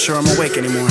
sure I'm awake anymore.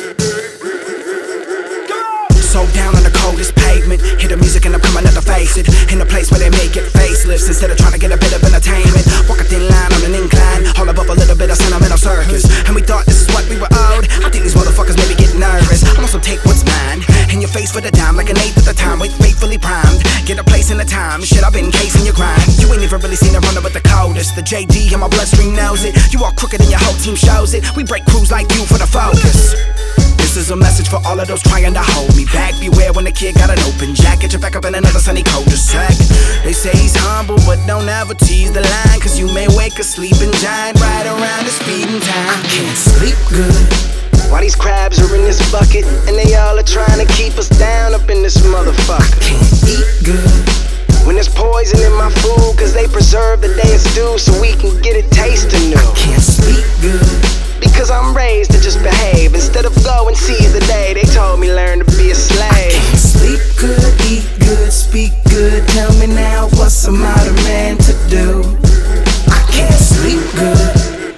So down on the coldest pavement, hear the music and I'm coming out to face it. In a place where they make it facelifts instead of trying to get a bit of entertainment. Walk a thin line on an incline, all above a little bit of sentimental circus. And we thought this is what we were owed. I think these motherfuckers maybe get nervous. I'm also take what's mine, in your face for the dime, like an eighth at the time. Wait, faithfully primed, get a place in the time. Shit, I've been casing your grind. You ain't even really seen a runner with the coldest. The JD in my bloodstream knows it. You all crooked and your whole team shows it. We break crews like you for the focus. This is a message for all of those trying to hold me back. Beware when the kid got an open jack. Get your back up in another sunny cul-de-sac. They say he's humble, but don't ever tease the line, cause you may wake a sleeping giant right around the speeding time. I can't sleep good. Why these crabs are in this bucket, and they all are trying to keep us down up in this motherfucker. I can't eat good when there's poison in my food, cause they preserve the day of stew so we can get it tasting new. I can't sleep good because I'm raised to just behave instead of go and seize the day. They told me learn to be a slave. I can't sleep good, eat good, speak good. Tell me now, what's a modern man to do? I can't sleep good.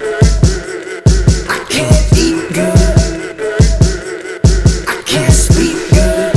I can't eat good. I can't sleep good.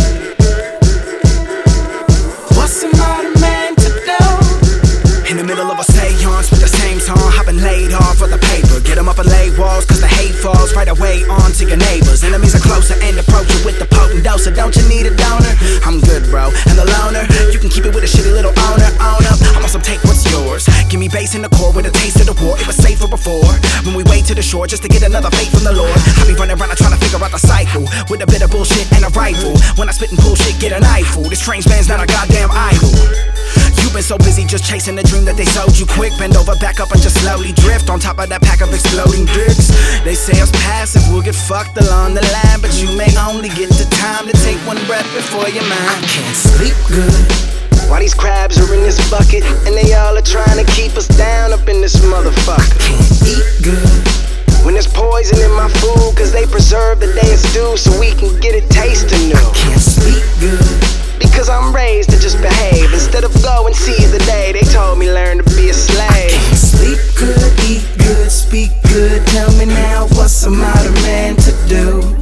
What's a modern man to do? In the middle of a seance with the same song, I've been laid off for the paper. Get them up and lay walls, cause the hate falls right away onto your neighbors. Enemies are closer and approach you with the potent dose. So don't you need a donor? I'm good, bro, and the loner, you can keep it with a shitty little owner. Own up, I'm also take what's yours. Give me bass in the core with a taste of the war. It was safer before, when we wait to the shore just to get another faith from the Lord. I be running around trying to figure out the cycle, with a bit of bullshit and a rifle. When I spit and bullshit, get an eyeful. This strange man's not a goddamn idol. You've been so busy just chasing the dream that they sold you quick. Bend over, back up, and just slowly drift on top of that pack of exploding dicks. They say us passive, we'll get fucked along the line, but you may only get the time to take one breath before you're mine. I can't sleep good. Why these crabs are in this bucket, and they all are trying to keep us down up in this motherfucker. I can't eat good when there's poison in my food, cause they preserve the day of stew so we can get it tasting new. I can't sleep good because I'm raised to just behave instead of go and seize the day. They told me learn to be a slave. I can't sleep good, eat good, speak good. Tell me now, what's a modern man to do?